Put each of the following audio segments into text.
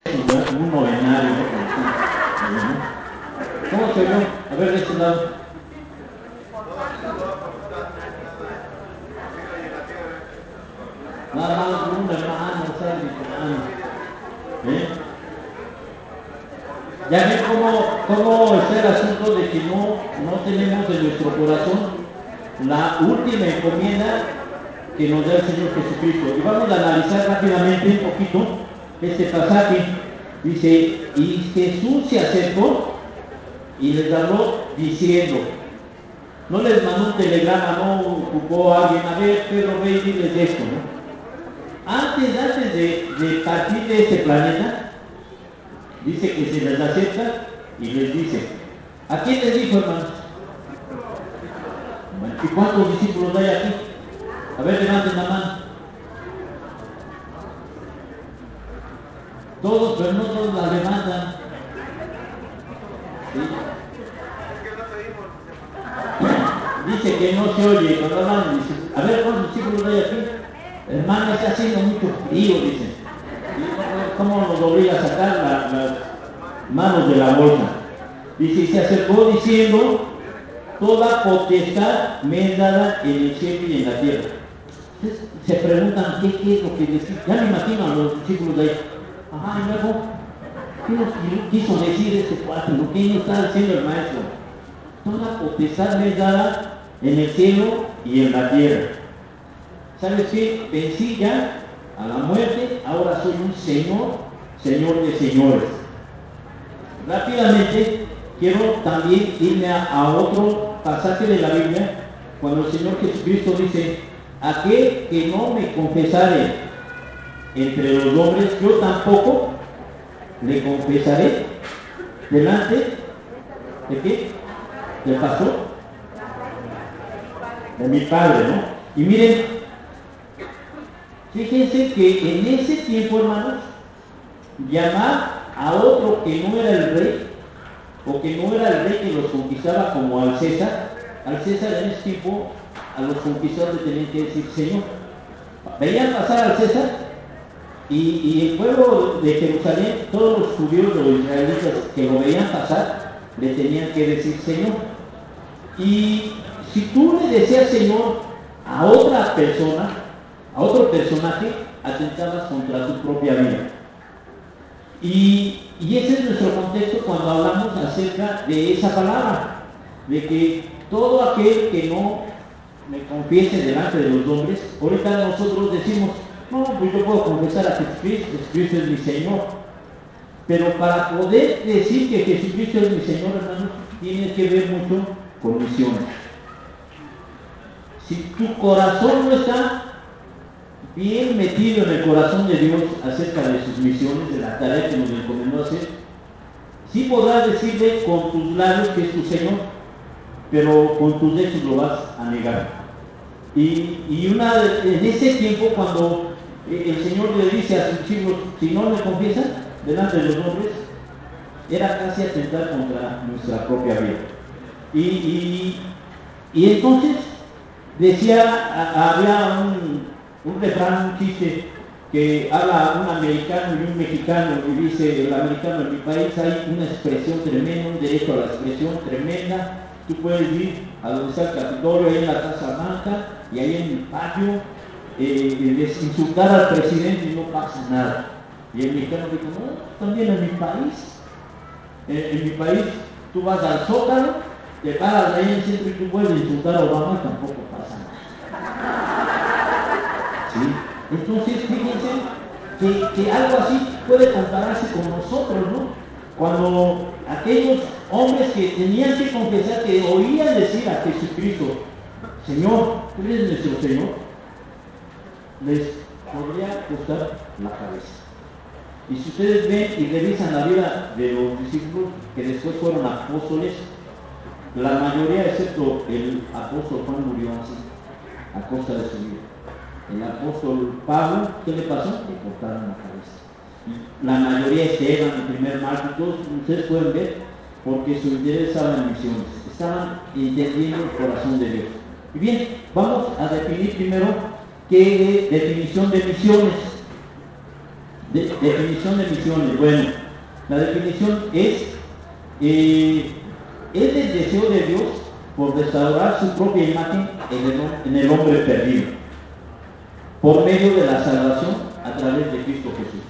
un novenario, ¿no? ¿Cómo se oyó? A ver, de este lado. Nada más un hermano, ¿sabes? ¿Eh? Ya ven cómo está el asunto de que no tenemos en nuestro corazón la última encomienda que nos da el Señor Jesucristo. Y vamos a analizar rápidamente un poquito este pasaje. Dice, y Jesús se acercó y les habló diciendo, no les mandó un telegrama, no ocupó a alguien, a ver, Pedro, ve y diles esto, ¿no? Antes de partir de este planeta, dice que se les acerca y les dice, ¿a quién les dijo, hermanos? ¿Y cuántos discípulos hay aquí? A ver, levanten la mano. Todos, pero no todos la levantan. ¿Sí? Dice que no se oye cuando hablan, dice, a ver, ¿cuántos discípulos hay aquí? Hermano, está haciendo mucho frío, dice. ¿Cómo nos obliga a sacar las manos de la bolsa? Dice, y se acercó diciendo, toda potestad me es dada en el cielo y en la tierra. Entonces, se preguntan, ¿qué es lo que decir? Ya me imagino a los discípulos de ahí. Ajá, y luego, ¿qué nos quiso decir este cuate? ¿Lo que nos está diciendo el maestro? Toda potestad me es dada en el cielo y en la tierra. ¿Sabes qué? Vencí ya a la muerte, ahora soy un Señor de señores. Rápidamente quiero también irme a otro pasaje de la Biblia, cuando el Señor Jesucristo dice, aquel que no me confesare entre los hombres, yo tampoco le confesaré delante de qué? Del pastor, de mi Padre, ¿no? Y miren, fíjense que en ese tiempo, hermanos, llamar a otro que no era el rey, o que no era el rey que los conquistaba como al César en ese tiempo, a los conquistadores tenían que decir Señor. Veían pasar al César y el pueblo de Jerusalén, todos los judíos o israelitas que lo veían pasar, le tenían que decir Señor. Y si tú le decías Señor a otra persona, a otro personaje, atentabas contra tu propia vida. Y ese es nuestro contexto cuando hablamos acerca de esa palabra, de que todo aquel que no me confiese delante de los hombres, ahorita nosotros decimos, no, pues yo puedo confesar a Jesucristo, Jesucristo es mi Señor, pero para poder decir que Jesucristo es mi Señor, hermanos, tiene que ver mucho con misiones. Si tu corazón no está bien metido en el corazón de Dios acerca de sus misiones, de la tarea que nos encomendó hacer, sí podrás decirle con tus labios que es tu Señor, pero con tus hechos lo vas a negar. En ese tiempo, cuando el Señor le dice a sus discípulos, si no me confiesan delante de los hombres, era casi atentar contra nuestra propia vida. Y entonces decía, había un refrán, un chiste, que habla un americano y un mexicano, y dice el americano, en mi país hay una expresión tremenda, un derecho a la expresión tremenda. Tú puedes ir a donde está el Capitolio, ahí en la Casa Blanca, y ahí en el patio, insultar al presidente y no pasa nada. Y el mexicano dijo, no, también en mi país, en mi país, tú vas al Zócalo, te paras ahí en el centro y tú puedes insultar a Obama y tampoco pasa nada. ¿Sí? Entonces, fíjense que algo así puede compararse con nosotros, ¿no? Cuando aquellos hombres que tenían que confesar, que oían decir a Jesucristo, Señor, tú eres nuestro Señor, les podría costar la cabeza. Y si ustedes ven y revisan la vida de los discípulos que después fueron apóstoles, la mayoría, excepto el apóstol Juan, murió así, a costa de su vida. El apóstol Pablo, ¿qué le pasó? Le cortaron la cabeza. Y la mayoría, Esteban, el primer mártir, todos ustedes pueden ver, porque su interés estaba en misiones, estaban entendiendo el corazón de Dios. Y bien, vamos a definir primero qué es definición de misiones. Definición de misiones. Bueno, la definición es el deseo de Dios por restaurar su propia imagen en el hombre perdido, por medio de la salvación a través de Cristo Jesús.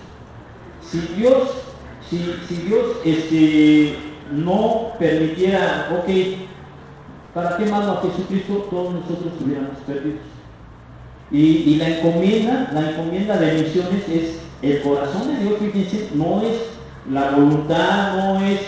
Si Dios no permitiera, ok, ¿para qué mando a Jesucristo? Todos nosotros estuviéramos perdidos. Y la encomienda de misiones es el corazón de Dios, fíjense, no es la voluntad, no es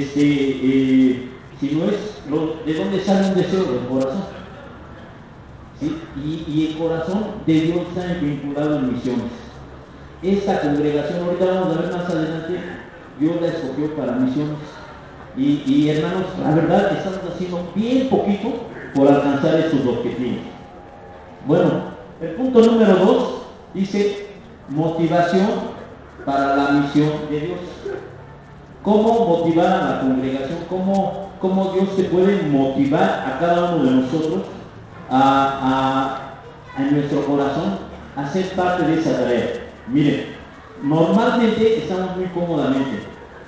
sino es de dónde sale un deseo del corazón. ¿Sí? Y el corazón de Dios está vinculado en misiones. Esta congregación, ahorita vamos a ver más adelante, Dios la escogió para misiones. Y hermanos, la verdad estamos haciendo bien poquito por alcanzar estos objetivos. Bueno, el punto número 2 dice motivación para la misión de Dios. ¿Cómo motivar a la congregación? ¿Cómo Dios se puede motivar a cada uno de nosotros en nuestro corazón a ser parte de esa tarea? Miren, normalmente estamos muy cómodamente.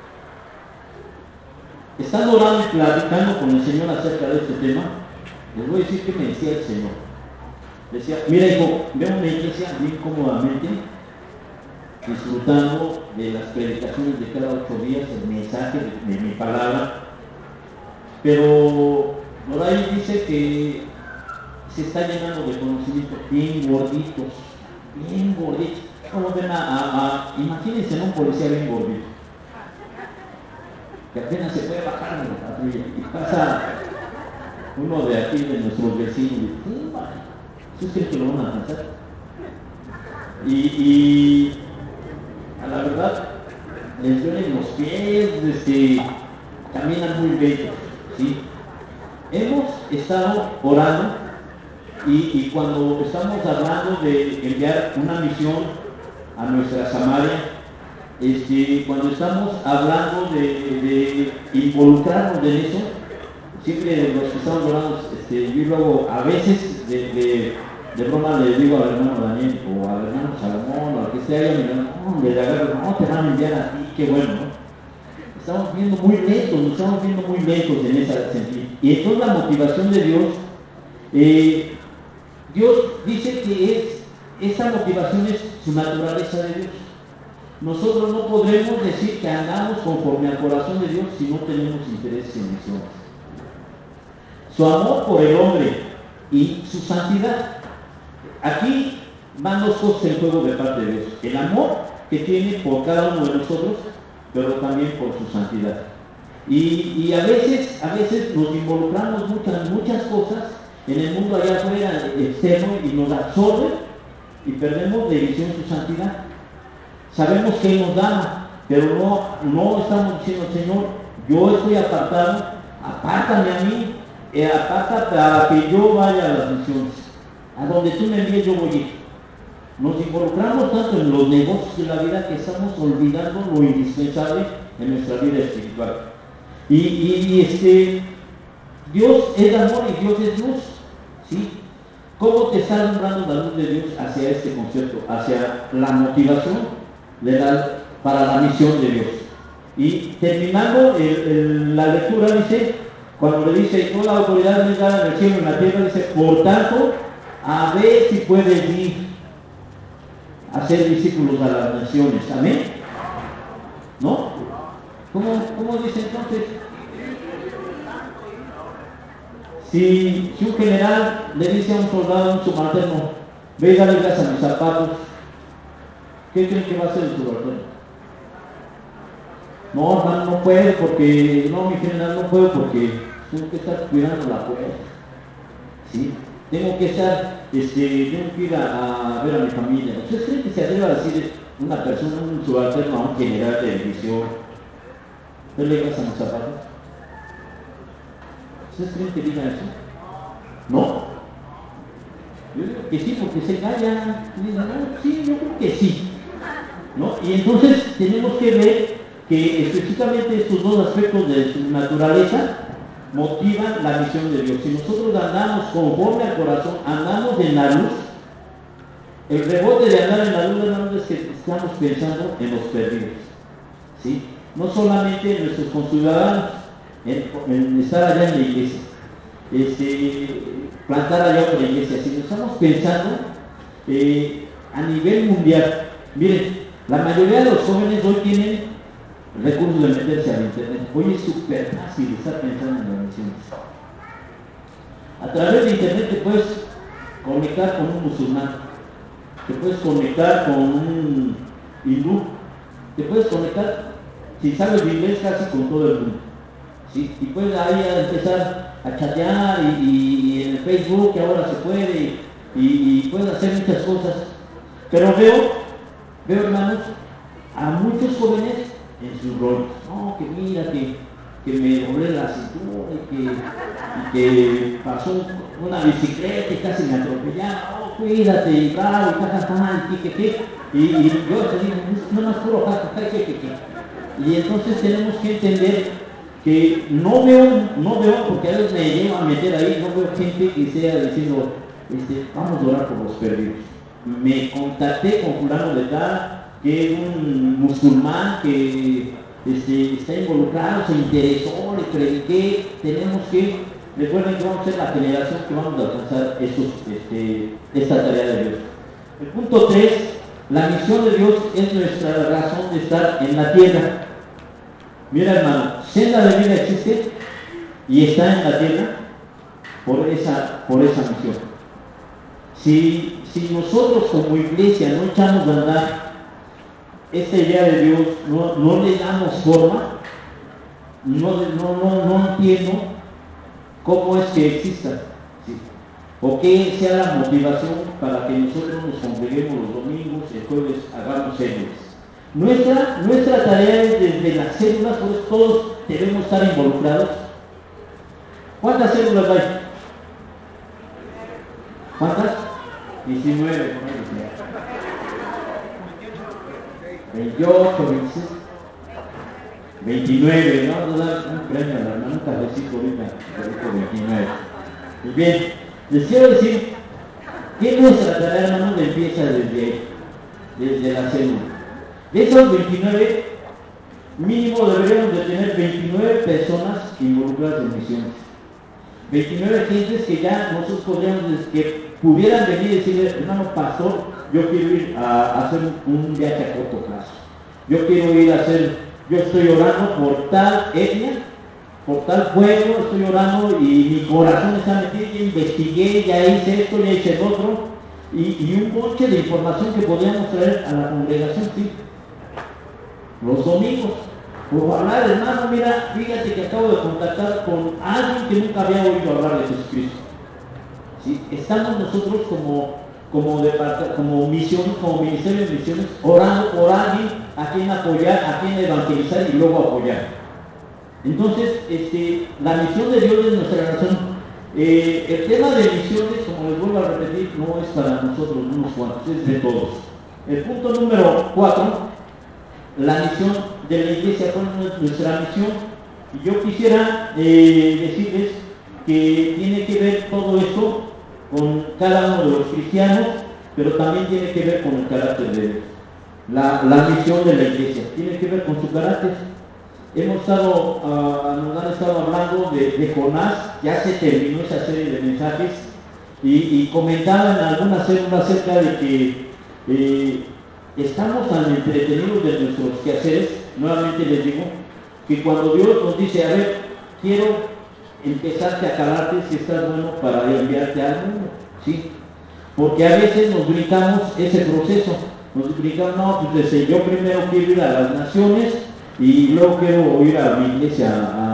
Estando orando y platicando con el Señor acerca de este tema, les voy a decir qué me decía el Señor. Decía, mira hijo, veo una iglesia bien cómodamente, disfrutando de las predicaciones de cada 8 días, el mensaje de mi palabra, pero por ahí dice que se está llenando de conocimiento bien gorditos, bien gorditos. ¿Cómo ven imagínense en un policía bien gordito, que apenas se puede bajar de la patrulla y pasa uno de aquí, de nuestros vecinos, y ¿ustedes creen que lo van a alcanzar? Y a la verdad, les duelen los pies, caminan muy lentos, ¿sí? Hemos estado orando y cuando estamos hablando de enviar una misión a nuestra Samaria, cuando estamos hablando de involucrarnos en eso, siempre los que estamos orando, yo luego a veces de broma le digo al hermano Daniel o al hermano Salomón o al que esté ahí, le agarro, no te van a enviar a ti, qué bueno, ¿no? Estamos viendo muy lentos, nos estamos viendo muy lentos en ese sentido. Y entonces la motivación de Dios, Dios dice que esa motivación es su naturaleza de Dios. Nosotros no podremos decir que andamos conforme al corazón de Dios si no tenemos interés en misiones. Su amor por el hombre y su santidad. Aquí van 2 cosas en juego de parte de Dios. El amor que tiene por cada uno de nosotros, pero también por su santidad. Y a veces nos involucramos muchas cosas en el mundo allá afuera, externo, y nos absorbe y perdemos de visión su santidad. Sabemos que Él nos ama, pero no estamos diciendo, Señor, yo estoy apartado, apártame a mí, aparta para que yo vaya a las misiones. A donde tú me envíes yo voy a ir. Nos involucramos tanto en los negocios de la vida que estamos olvidando lo indispensable en nuestra vida espiritual. Dios es amor y Dios es luz, ¿sí? ¿Cómo te está alumbrando la luz de Dios hacia este concepto, hacia la motivación para la misión de Dios? Y terminando la lectura dice, cuando le dice, toda la autoridad me es dada en el cielo y en la tierra, dice, por tanto, a ver si puedes ir a ser discípulos a las naciones. ¿Amén? ¿No? ¿Cómo dice entonces? Si un general le dice a un soldado, un subalterno, ve y dale gas a mis zapatos, ¿qué creen que va a hacer el subalterno? No, hermano, no puedo porque, no, mi general, no puedo porque tengo que estar cuidando la puerta. ¿Sí? Tengo que estar, tengo que ir a ver a mi familia. ¿Ustedes creen que se atreva a decir una persona, un subalterno a un general de división, dale gas a mis zapatos? ¿Ustedes creen que diga eso? ¿No? Yo digo que sí, porque se callan. Y dicen, no, sí, yo creo que sí. ¿No? Y entonces tenemos que ver que específicamente estos 2 aspectos de su naturaleza motivan la misión de Dios. Si nosotros andamos conforme al corazón, andamos en la luz, El rebote de andar en la duda, hermanos, es que estamos pensando en los perdidos, ¿sí? No solamente en nuestros conciudadanos, en estar allá en la iglesia, plantar allá otra iglesia, sino estamos pensando a nivel mundial. Miren, la mayoría de los jóvenes hoy tienen recursos de meterse al internet. Hoy es súper fácil estar pensando en las misiones. A través de internet te puedes conectar con un musulmán, te puedes conectar con un hindú, te puedes conectar, si sabes de inglés, casi con todo el mundo, ¿sí? Y puedes ahí empezar a chatear y en el Facebook, que ahora se puede, y puedes hacer muchas cosas. Pero veo, hermanos, a muchos jóvenes en sus roles. No, que mira, que me doblé la cintura y que pasó una bicicleta y casi me atropellaba. Oh, cuídate, y bravo, y ta, y que. Y yo te digo, no más puro jajaja, que. Y entonces tenemos que entender que no veo, porque a veces me llevo a meter ahí, no veo gente que sea diciendo, vamos a orar por los perdidos. Me contacté con fulano de tal, que es un musulmán que está involucrado, se interesó, le prediqué. Tenemos que, recuerden que vamos a ser la generación que vamos a alcanzar esta tarea de Dios. El punto 3, la misión de Dios es nuestra razón de estar en la tierra. Mira, hermano, senda de vida existe y está en la tierra por esa misión. Si nosotros como iglesia no echamos a andar esta idea de Dios, no le damos forma, no entiendo cómo es que exista, ¿sí? O qué sea la motivación para que nosotros nos congreguemos los domingos, el jueves hagamos células. Nuestra tarea es desde las células, por eso todos debemos estar involucrados. ¿Cuántas células hay? ¿Cuántas? 19, por ahí decía. 28, 26, 29, ¿no? Vamos a dar un premio a la hermana, un cafecito ahorita, por 29. Y bien, les quiero decir que nuestra tarea, hermano, empieza desde ahí, desde la célula. De esos 29, mínimo deberíamos de tener 29 personas involucradas en misiones. 29 gentes que ya nosotros podríamos, que pudieran venir y decirle, hermano pastor, yo quiero ir a hacer un viaje a corto plazo. Yo quiero ir a hacer, yo estoy orando por tal etnia, por tal pueblo, estoy orando y mi corazón está metido, ya investigué, ya hice esto, ya hice el otro, y un montón de información que podríamos traer a la congregación, sí. Los domingos, por hablar, hermano, mira, fíjate que acabo de contactar con alguien que nunca había oído hablar de Jesucristo. ¿Sí? Estamos nosotros como misión, como ministerio de misiones, orando por alguien a quien apoyar, a quien evangelizar y luego apoyar. Entonces, la misión de Dios es nuestra razón. El tema de misiones, como les vuelvo a repetir, no es para nosotros unos cuantos, es de todos. El punto número 4, la misión de la iglesia, ¿cuál es nuestra misión? Y yo quisiera decirles que tiene que ver todo esto con cada uno de los cristianos, pero también tiene que ver con el carácter de Dios. La misión de la iglesia tiene que ver con su carácter. Nos han estado hablando de Jonás, ya se terminó esa serie de mensajes, y comentaba en algunas células acerca de que estamos tan entretenidos de nuestros quehaceres. Nuevamente les digo que cuando Dios nos dice, a ver, quiero empezarte a calarte si estás bueno para enviarte al mundo, ¿sí? Porque a veces nos brincamos ese proceso, nos brincamos, no, pues yo primero quiero ir a las naciones y luego quiero ir a mi iglesia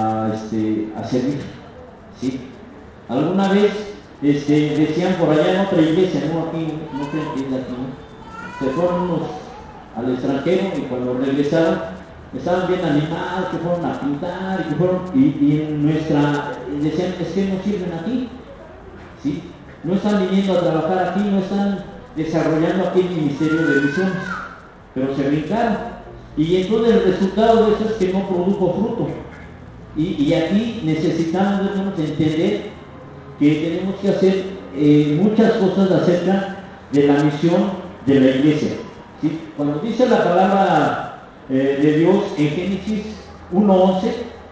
a servir, ¿sí? Alguna vez decían por allá en otra iglesia, no aquí, no creen que es de aquí, ¿no? Se fueron unos al extranjero y cuando regresaron estaban bien animados, que fueron a pintar y en decían, es que no sirven aquí, ¿sí? No están viniendo a trabajar aquí, no están desarrollando aquí el ministerio de misiones, pero se brincaron. Y entonces el resultado de eso es que no produjo fruto. Y aquí necesitamos entender que tenemos que hacer muchas cosas acerca de la misión de la iglesia. ¿Sí? Cuando dice la palabra de Dios en Génesis 1:11,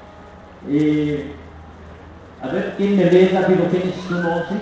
a ver, ¿quién me lee rápido Génesis 1:11?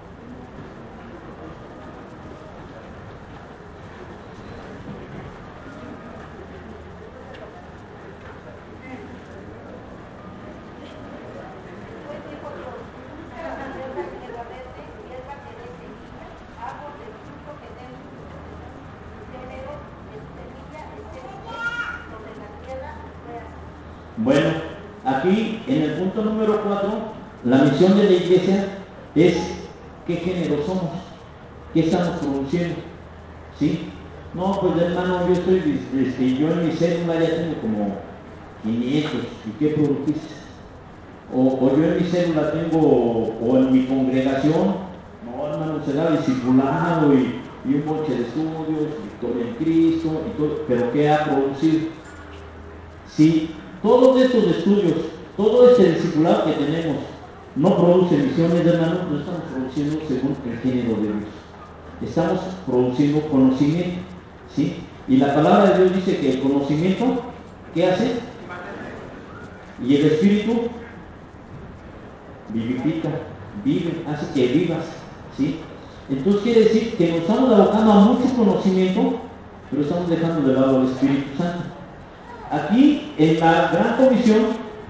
Bueno, aquí en el punto número 4, la misión de la iglesia es qué género somos, qué estamos produciendo, ¿sí? No, pues hermano, yo en mi célula ya tengo como 500, ¿y qué produjiste? O yo en mi célula tengo, o en mi congregación, no hermano, será discipulado y un montón de estudios, victoria en Cristo, y todo, pero ¿qué ha producido? Si todos estos estudios, todo este discipulado que tenemos no produce misiones, hermanos, no estamos produciendo según el género de Dios. Estamos produciendo conocimiento, ¿sí? Y la palabra de Dios dice que el conocimiento, ¿qué hace? Y el Espíritu vivifica, vive, hace que vivas, ¿sí? Entonces quiere decir que nos estamos abocando a mucho conocimiento, pero estamos dejando de lado al Espíritu Santo. Aquí en la gran comisión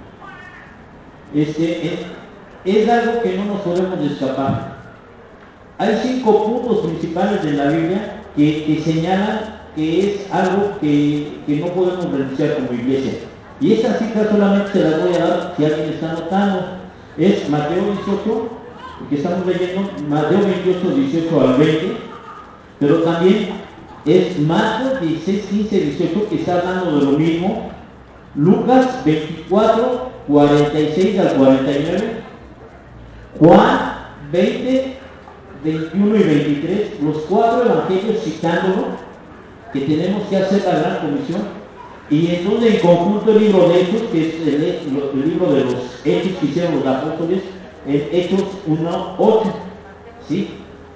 es algo que no nos podemos escapar. Hay 5 puntos principales de la Biblia que señalan que es algo que no podemos renunciar como iglesia. Y estas citas solamente se las voy a dar si alguien está anotando. Es Mateo 18, que estamos leyendo, Mateo 28, 18 al 20, pero también es Marcos 16, 15, 18, que está hablando de lo mismo. Lucas 24, 46 al 49, Juan 20, 21 y 23, los 4 evangelios citándolo, que tenemos que hacer la gran comisión, y entonces en conjunto el libro de Hechos, que es el libro de los Hechos que hicieron los apóstoles, en Hechos 1:8, ¿sí?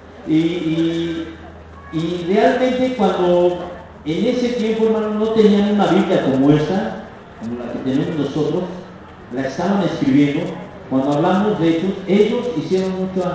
Y realmente cuando en ese tiempo, hermano, no tenían una Biblia como esta, como la que tenemos nosotros, la estaban escribiendo. Cuando hablamos de Hechos, ellos hicieron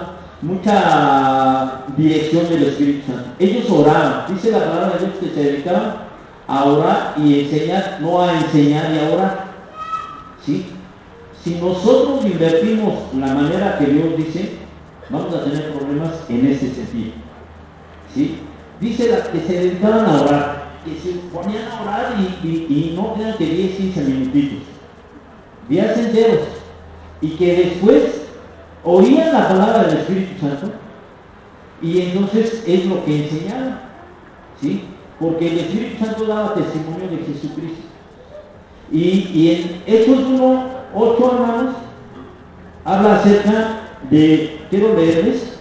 mucha dirección del Espíritu Santo. Ellos oraban, dice la palabra de Dios que se dedicaban a orar y enseñar, no a enseñar y a orar, ¿sí? Si nosotros invertimos la manera que Dios dice, vamos a tener problemas en ese sentido, ¿sí? Dice que se dedicaban a orar, que se ponían a orar y no crean que 10, 15 minutitos, días enteros, y que después oían la palabra del Espíritu Santo y entonces es lo que enseñaban, ¿sí? Porque el Espíritu Santo daba testimonio de Jesucristo. Y en Hechos 1:8, hermanos, habla acerca de, quiero leerles,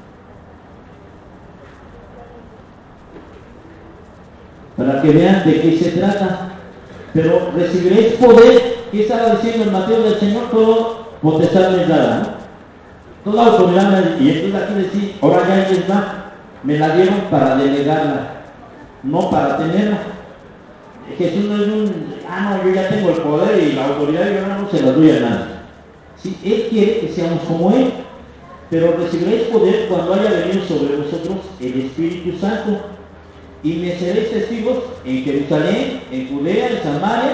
para que vean de qué se trata. Pero recibiréis poder, ¿qué estaba diciendo en Mateo del Señor? Todo potestad me es dada, ¿no? Toda autoridad, y entonces aquí decir, ahora ya les va, me la dieron para delegarla, no para tenerla. Jesús no es no, yo ya tengo el poder y la autoridad y yo no se la doy a nadie. Sí, Él quiere que seamos como Él, pero recibiréis poder cuando haya venido sobre vosotros el Espíritu Santo, y me seréis testigos en Jerusalén, en Judea, en Samaria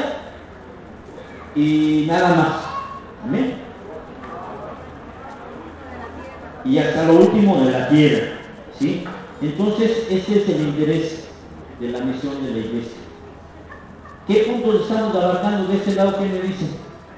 y nada más. Amén. Y hasta lo último de la tierra, ¿sí? Entonces, este es el interés de la misión de la iglesia. ¿Qué puntos estamos abarcando de este lado? ¿Qué me dicen?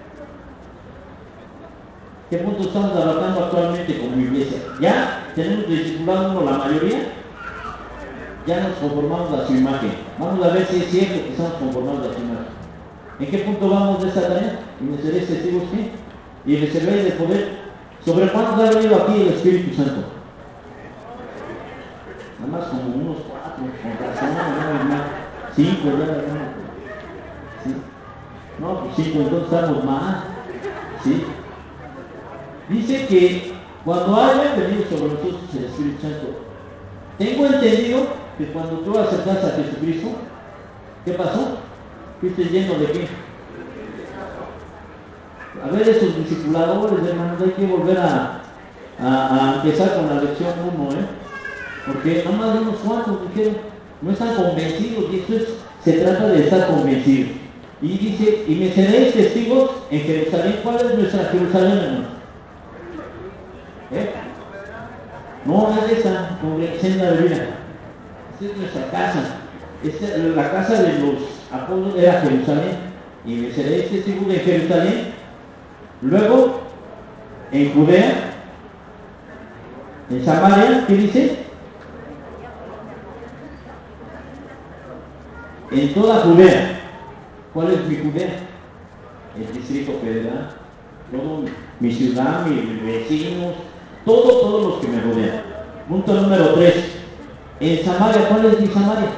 ¿Qué puntos estamos abarcando actualmente como iglesia? ¿Ya tenemos discipulado uno la mayoría? Ya nos conformamos a su imagen. Vamos a ver si es cierto que estamos conformados a su imagen. ¿En qué punto vamos de esta tarea? Y me seréis testigos, ¿qué? Y recibiréis el poder. ¿Sobre cuántos ha venido aquí el Espíritu Santo? Nada más como unos 4, con razón, ¿no? 5 ya, ¿no? ¿Sí? No, pues 5, entonces estamos más, ¿sí? Dice que cuando haya venido sobre nosotros el Espíritu Santo, tengo entendido que cuando tú aceptaste a Jesucristo, ¿qué pasó? ¿Fuiste lleno de qué? A ver, esos discipuladores, hermanos, hay que volver a empezar con la lección 1, porque nada más unos cuantos dijeron, no están convencidos, y se trata de estar convencidos. Y dice, y me seréis testigos en Jerusalén. ¿Cuál es nuestra Jerusalén, hermano? No, es esta congregación de la vida. Esta es nuestra casa. La casa de los apóstoles era Jerusalén. Y me seréis testigos en Jerusalén. Luego, en Judea, en Samaria, ¿qué dice? En toda Judea. ¿Cuál es mi Judea? El Distrito Federal, todo mi ciudad, mis vecinos, todos los que me rodean. Punto número 3. En Samaria, ¿cuál es mi Samaria?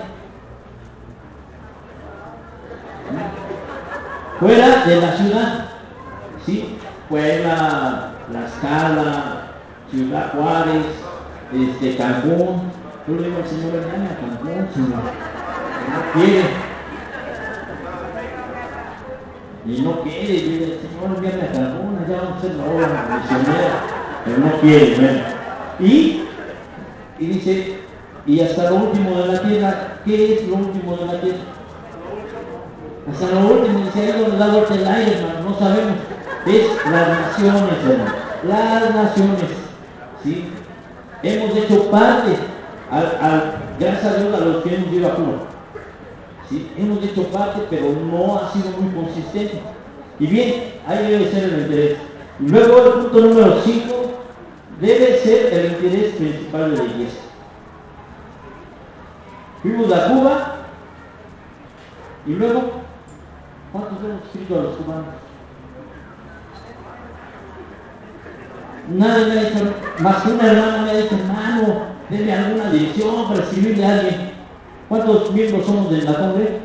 Fuera de la ciudad, ¿sí? Puebla, Tlaxcala, Ciudad Juárez, Cancún. Yo le digo al Señor, hermano, a Cancún, Señor. No quiere. Y no quiere, y dice, Señor, envíame a Cancún, allá vamos a hacer la obra misionera, pero no quiere, bueno. Y dice, y hasta lo último de la tierra. ¿Qué es lo último de la tierra? Hasta lo último, dice, ahí donde da vuelta el aire, hermano, no sabemos. Es las naciones, hermano, las naciones, ¿sí? Hemos hecho parte, gracias a Dios, a los que hemos ido a Cuba. ¿Sí? Hemos hecho parte, pero no ha sido muy consistente. Y bien, ahí debe ser el interés. Y luego el punto número 5, debe ser el interés principal de la iglesia. Fuimos a Cuba y luego, ¿cuántos hemos escrito a los cubanos? Nadie me ha dicho, más que una hermana me ha dicho, hermano, denme alguna dirección para escribirle a alguien. ¿Cuántos miembros somos de la congregación?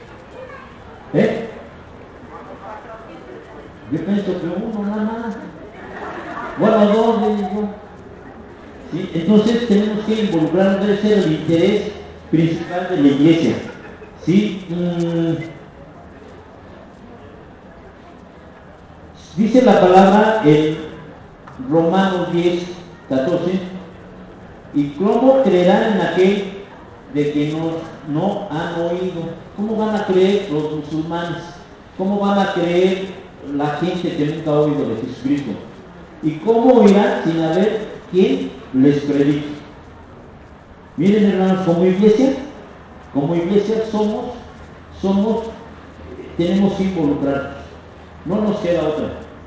Yo pienso que uno nada más. Bueno, dos, digo. ¿Sí? Entonces tenemos que involucrarnos, debe ser el interés principal de la iglesia. ¿Sí? Dice la palabra en Romanos 10, 14, y cómo creerán en aquel de que no han oído. ¿Cómo van a creer los musulmanes? ¿Cómo van a creer la gente que nunca ha oído de Jesucristo? ¿Y cómo oirán sin haber quien les predique? Miren, hermanos, como iglesia tenemos que involucrarnos. No nos queda otra.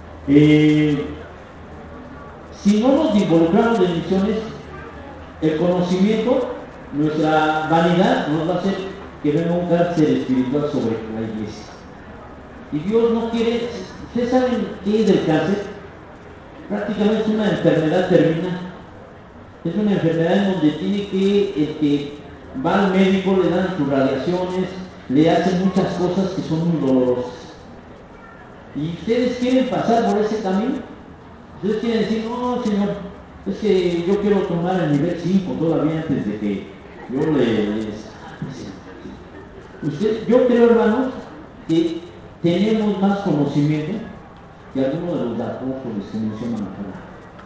Si no nos involucramos en misiones, el conocimiento, nuestra vanidad nos va a hacer que venga un cáncer espiritual sobre la iglesia. Y Dios no quiere. ¿Ustedes saben qué es el cáncer? Prácticamente es una enfermedad terminal. Es una enfermedad en donde tiene el que va al médico, le dan sus radiaciones, le hacen muchas cosas que son muy dolorosas. ¿Y ustedes quieren pasar por ese camino? Ustedes quieren decir, no, Señor, es que yo quiero tomar el nivel 5 todavía antes de que yo yo creo, hermanos, que tenemos más conocimiento que algunos de los apóstoles que mencionan acá.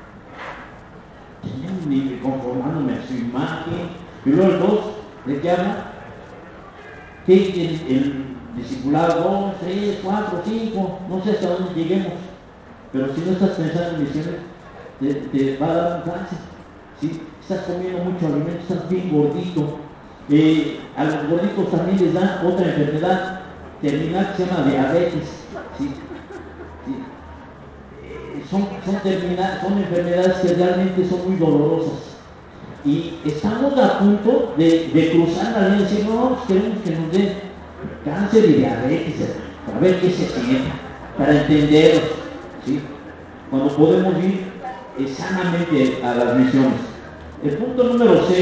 Tenemos conformándome a su imagen. Y luego el 2, ¿de qué habla? Que el discipulado 2, 3, 4, 5, no sé hasta dónde lleguemos. Pero si no estás pensando en misiones, te va a dar un cáncer. ¿Sí? Estás comiendo mucho alimento, estás bien gordito. A los gorditos también les dan otra enfermedad terminal que se llama diabetes. ¿Sí? ¿Sí? Son enfermedades que realmente son muy dolorosas. Y estamos a punto de cruzar la línea y decir, no, pues queremos que nos den cáncer y diabetes, para ver qué se siente, para entenderlos. ¿Sí? Cuando podemos ir sanamente a las misiones. El punto número 6,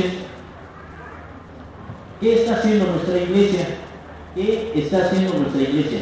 ¿qué está haciendo nuestra iglesia? ¿Qué está haciendo nuestra iglesia?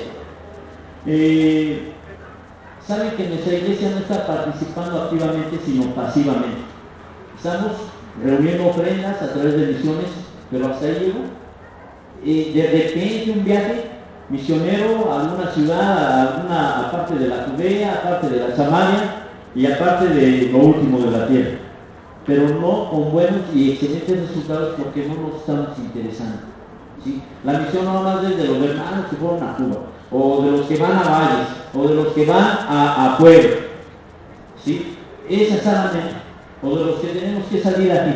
Saben que nuestra iglesia no está participando activamente, sino pasivamente. Estamos reuniendo ofrendas a través de misiones, pero hasta ahí llegó. De repente un viaje misionero a alguna ciudad, a alguna parte de la Judea, aparte de la Samaria y aparte de lo último de la tierra, pero no con buenos y excelentes resultados porque no nos estamos interesando, ¿sí? La misión no más es de los hermanos que fueron a Cuba, o de los que van a Valles, o de los que van a Puebla, ¿sí? Esa solamente, o de los que tenemos que salir aquí.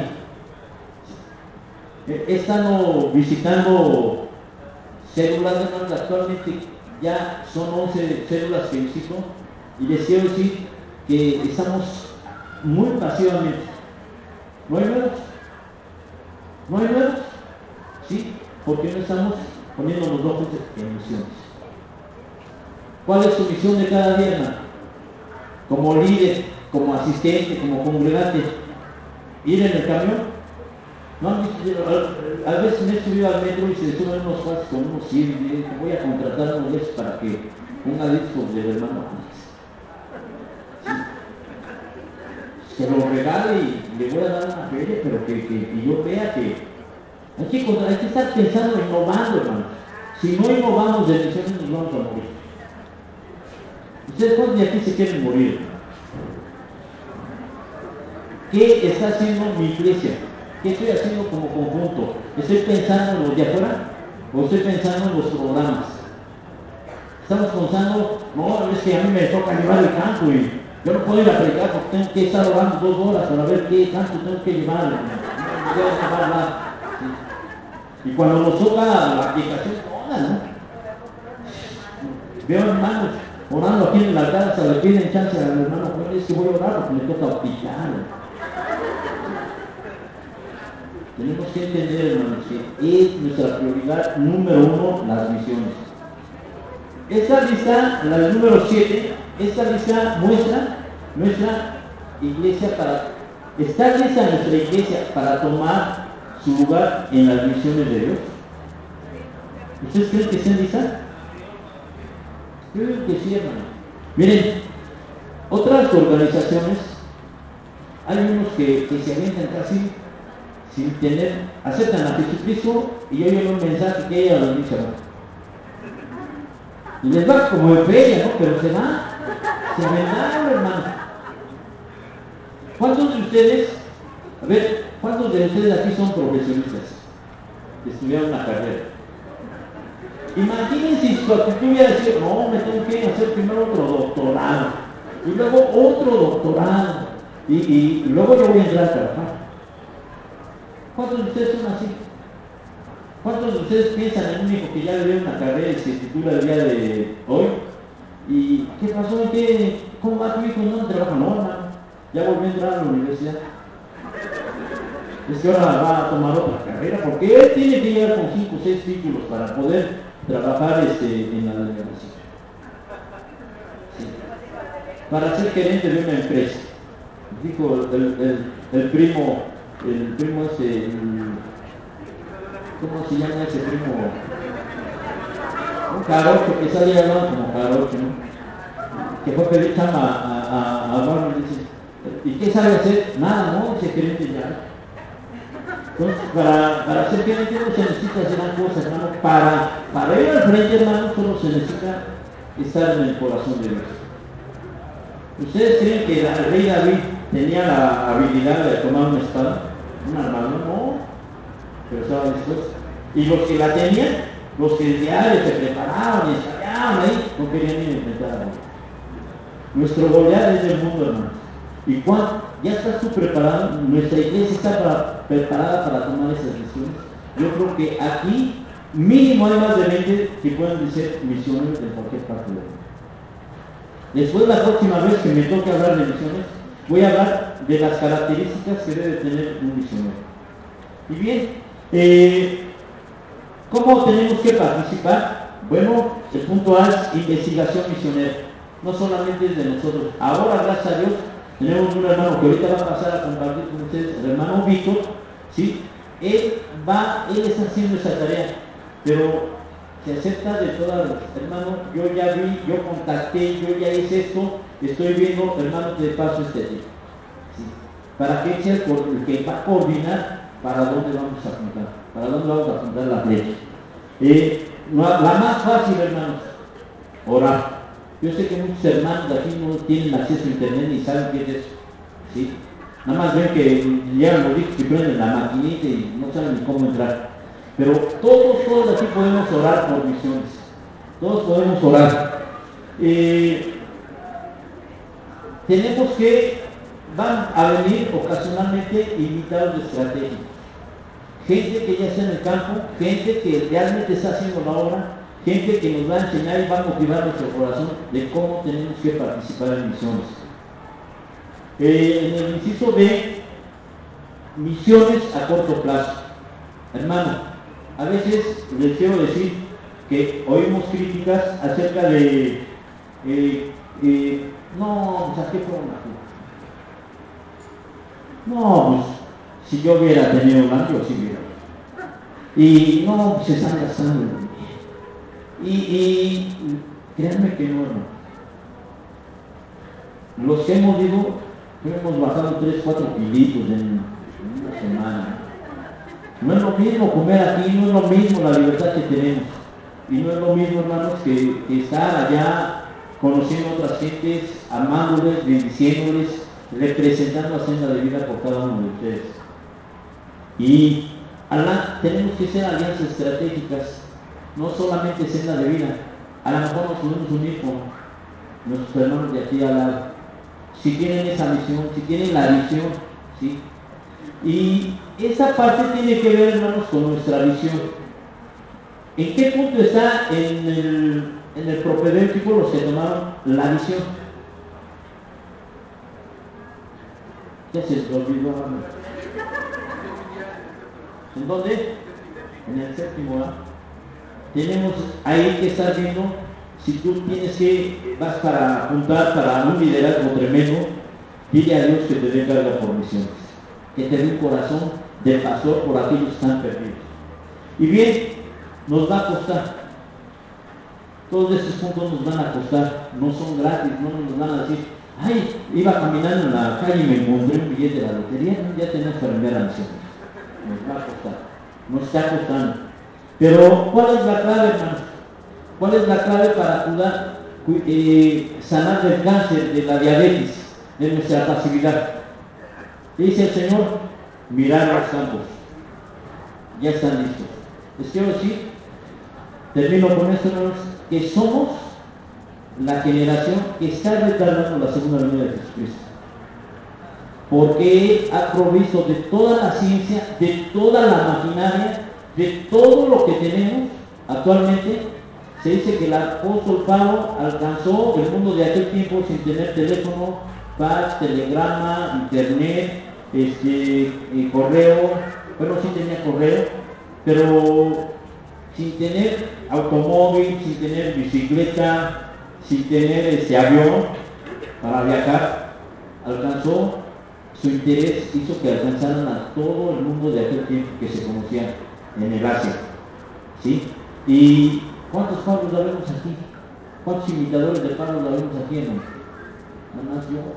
He estado visitando células, hermanos, actualmente ya son 11 células que visito, y les quiero decir que estamos muy pasivamente. No hay nuevos, no hay nuevos, ¿sí? Porque no estamos poniendo los ojos en misiones. ¿Cuál es su misión de cada día, hermano? Como líder, como asistente, como congregante, ir en el camión. No, a veces me he subido al metro y se suben unos cuates con unos CIR y digo, voy a contratar unos de esos para que ponga discos del hermano Juan. Se lo regale y le voy a dar una feria, pero que yo vea que hay que estar pensando, innovando, hermano. Si no innovamos de misiones, nos vamos a morir. ¿Ustedes cuántos de aquí se quieren morir? ¿Qué está haciendo mi iglesia? ¿Qué estoy haciendo como conjunto? ¿Estoy pensando en los de afuera o estoy pensando en los programas? Estamos pensando, no, es que a mí me toca llevar el canto y yo no puedo ir a predicar porque tengo que estar orando 2 horas para ver qué canto tengo que llevar. No voy a tomar nada. ¿Sí? Y cuando nos toca la aplicación, toda, ¿no? Veo hermanos orando aquí en el altar, hasta le piden chance al hermano Juan, es que voy a orar porque me toca aplicar. Tenemos que entender, hermanos, que es nuestra prioridad número 1 las misiones. Esta lista, la del número 7, esta lista muestra nuestra iglesia ¿está lista nuestra iglesia para tomar su lugar en las misiones de Dios? ¿Ustedes creen que está lista? Yo creo que sí, hermano. Miren, otras organizaciones, hay unos que se avientan casi sin aceptan a Jesucristo y oyen un mensaje que ella les dice, y les va como en feria, ¿no? Pero se aventaron, hermano. ¿Cuántos de ustedes aquí son profesionistas? Que estudiaron una carrera. Imagínense si su actitud hubiera sido, no, me tengo que hacer primero otro doctorado, y luego otro doctorado, y luego yo voy a entrar a trabajar. ¿Cuántos de ustedes son así? ¿Cuántos de ustedes piensan en un hijo que ya le dio una carrera y se titula el día de hoy? ¿Y qué pasó? ¿Cómo va tu hijo? ¿No trabaja? No, hermano. Ya volvió a entrar a la universidad. Es que ahora va a tomar otra carrera porque él tiene que llegar con 5 o 6 títulos para poder trabajar en la delegación. Sí. Para ser gerente de una empresa. Dijo el primo ¿cómo se llama ese primo? Un carocho que sale hablando como carocho, ¿no? Que fue a pedir chamba a Barney y dice, ¿y qué sabe hacer? Nada, no, dice gerente ya. Entonces, para ser gerente no se necesita hacer una cosa, hermano. Para ir al frente, hermano, solo se necesita estar en el corazón de Dios. ¿Ustedes creen que el rey David tenía la habilidad de tomar una espada? ¿Una armadura? No, pero estaba dispuesto. Y los que la tenían, los que diario se preparaban y estallaban ahí, no querían ni enfrentar a Dios. Nuestro Goliat es del mundo, hermanos. ¿Y cuándo? ¿Ya estás tú preparado? ¿Nuestra iglesia está preparada para tomar esas decisiones? Yo creo que aquí mínimo hay más de 20 que pueden ser misioneros en cualquier parte del mundo. Después, la próxima vez que me toque hablar de misiones, voy a hablar de las características que debe tener un misionero. Y bien, ¿cómo tenemos que participar? Bueno, el punto A es investigación misionera. No solamente es de nosotros. Ahora, gracias a Dios, tenemos un hermano que ahorita va a pasar a compartir con ustedes, el hermano Víctor, ¿sí? Él está haciendo esa tarea, pero se acepta de todas las, hermano, yo ya vi, yo contacté, yo ya hice esto, estoy viendo, hermano, te paso este tipo. ¿Sí? Para que él sea el que va a coordinar para dónde vamos a apuntar, ¿Para dónde vamos a apuntar la flecha? La más fácil, hermanos, orar. Yo sé que muchos hermanos de aquí no tienen acceso a internet ni saben qué es eso, ¿sí? Nada más ven que llegan los hijos y prenden la maquinita y no saben ni cómo entrar. Pero todos aquí podemos orar por misiones. Todos podemos orar. Tenemos que, van a venir ocasionalmente invitados estratégicos. Gente que ya está en el campo, gente que realmente está haciendo la obra, gente que nos va a enseñar y va a motivar nuestro corazón de cómo tenemos que participar en misiones. En el inciso B, misiones a corto plazo. Hermano, a veces les quiero decir que oímos críticas acerca de no, pues ¿a qué forma? No, pues si yo hubiera tenido un año, sí hubiera. Y no, pues se están gastando. Y créanme que no, hermano. Los que hemos ido, hemos bajado 3, 4 kilitos en una semana. No es lo mismo comer aquí, no es lo mismo la libertad que tenemos. Y no es lo mismo, hermanos, que estar allá conociendo a otras gentes, amándoles, bendiciéndoles, representando la senda de vida por cada uno de ustedes. Y tenemos que ser alianzas estratégicas, no solamente senda de vida. A lo mejor nos podemos unir con nuestros hermanos de aquí al lado. Si tienen esa misión, si tienen la visión, ¿sí? Y esa parte tiene que ver, hermanos, con nuestra visión. ¿En qué punto está en el propedéutico los que tomaron la visión? ¿Qué se les olvidó? ¿En dónde? En el séptimo A. Tenemos ahí que estar viendo si tú vas para apuntar para un liderazgo tremendo, dile a Dios que te dé carga por misiones, que te dé un corazón de pastor por aquellos que están perdidos. Y bien, nos va a costar. Todos estos puntos nos van a costar, no son gratis, no nos van a decir, ay, iba caminando en la calle y me encontré un billete de la lotería, ya tenemos para enviar a misiones. Nos va a costar, nos está costando. Pero, ¿cuál es la clave, hermanos? ¿Cuál es la clave para sanar del cáncer, de la diabetes, de nuestra pasividad? Dice el Señor, mirar los campos, ya están listos. Les quiero decir, termino con esto, hermanos, que somos la generación que está retardando la segunda venida de Jesucristo. Porque Él ha provisto de toda la ciencia, de toda la maquinaria, de todo lo que tenemos actualmente. Se dice que el apóstol Pablo alcanzó el mundo de aquel tiempo sin tener teléfono, fax, telegrama, internet, correo. Bueno, sí tenía correo, pero sin tener automóvil, sin tener bicicleta, sin tener avión para viajar. Alcanzó, su interés hizo que alcanzaran a todo el mundo de aquel tiempo que se conocía en el Asia, ¿sí? ¿Y cuántos Pablos la vemos aquí? ¿Cuántos imitadores de Pablo la vemos aquí, hermano? Nada más yo.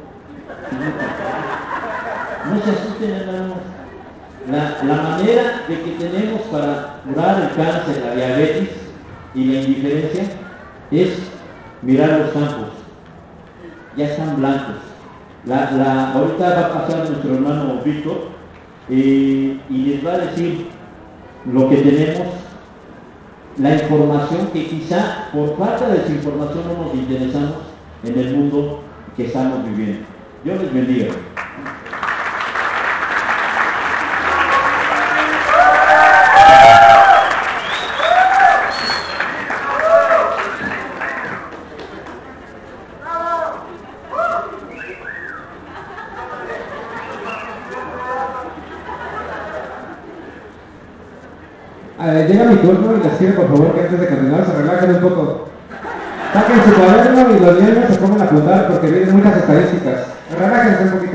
No se asusten, hermanos. La manera de que tenemos para curar el cáncer, la diabetes y la indiferencia es mirar los campos. Ya están blancos. Ahorita va a pasar nuestro hermano Víctor y les va a decir lo que tenemos, la información que quizá por falta de esa información no nos interesamos en el mundo que estamos viviendo. Dios les bendiga. Llega mi turno y les pido por favor que antes de continuar se relajen un poco. Saquen su cuaderno y los niños se pongan a apuntar porque vienen muchas estadísticas. Relájense un poquito.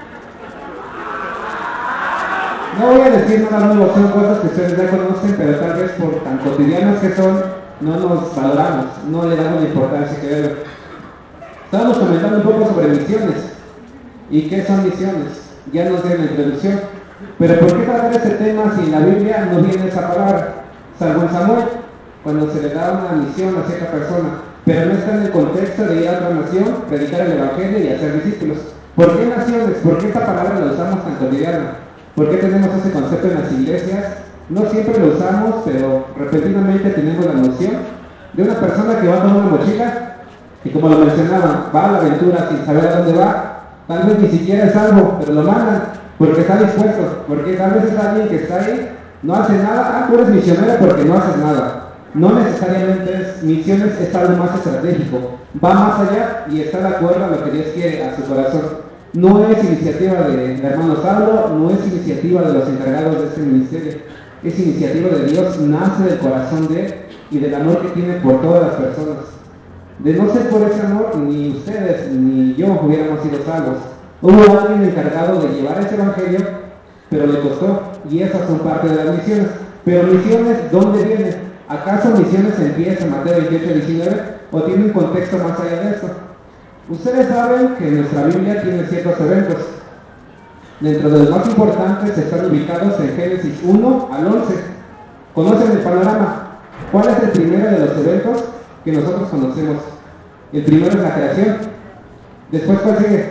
No voy a decir nada nuevo, son cosas que ustedes ya conocen, pero tal vez por tan cotidianas que son, no nos valoramos, no le damos la importancia que debe. Estábamos comentando un poco sobre misiones. ¿Y qué son misiones? Ya nos dieron la introducción. Pero ¿por qué tratar este tema si en la Biblia no viene esa palabra? Salvo en Samuel, cuando se le da una misión a cierta persona, pero no está en el contexto de ir a otra nación, predicar el Evangelio y hacer discípulos. ¿Por qué naciones? ¿Por qué esta palabra la usamos tan cotidiana? ¿Por qué tenemos ese concepto en las iglesias? No siempre lo usamos, pero repentinamente tenemos la noción de una persona que va con una mochila y, como lo mencionaba, va a la aventura sin saber a dónde va. Tal vez ni siquiera es algo, pero lo mandan porque está dispuesto, porque tal vez es alguien que está ahí, no hace nada. Tú eres misionero porque no haces nada. No necesariamente es misiones, es algo más estratégico, va más allá y está de acuerdo a lo que Dios quiere a su corazón. No es iniciativa de hermano Saulo, no es iniciativa de los encargados de este ministerio, es iniciativa de Dios, nace del corazón de Él y del amor que tiene por todas las personas. De no ser por ese amor, ni ustedes ni yo hubiéramos sido salvos. Hubo alguien encargado de llevar ese evangelio, pero le costó, y esas son parte de las misiones. Pero misiones, ¿dónde vienen? ¿Acaso misiones empiezan en Mateo 28, 19 o tiene un contexto más allá de esto? Ustedes saben que nuestra Biblia tiene ciertos eventos. Dentro de los más importantes están ubicados en Génesis 1 al 11. ¿Conocen el panorama? ¿Cuál es el primero de los eventos que nosotros conocemos? El primero es la creación. Después, ¿cuál sigue?